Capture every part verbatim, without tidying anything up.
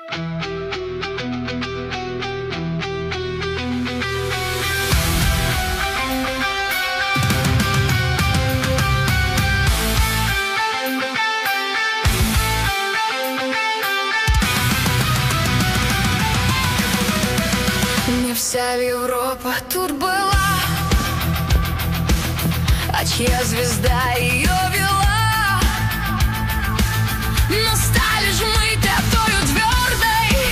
Не вся Европа тут была, а чья звезда ее вела. Но стали ж мы такою твердой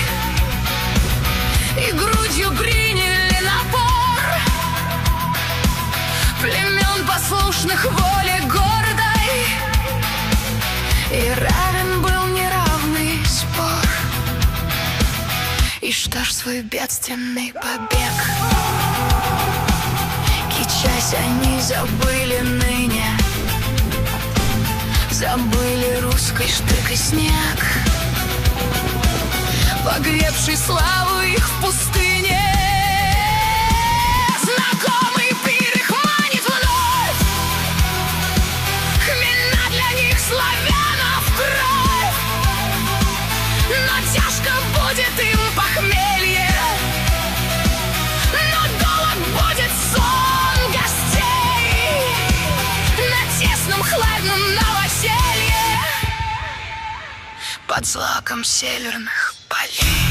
и грудью приняли напор племен, послушных воле гордой, и равен был неравный спор. И что ж свой бедственный побег, кичась, они забыли ныне, забыли русский штык и снег, погребший славу их в пустыне. Знакомый пир их манит вновь, хмельна для них славянов кровь, но тяжко будет им похмелье, но долг будет сон гостей на тесном хладном новоселье под злаком северных полей.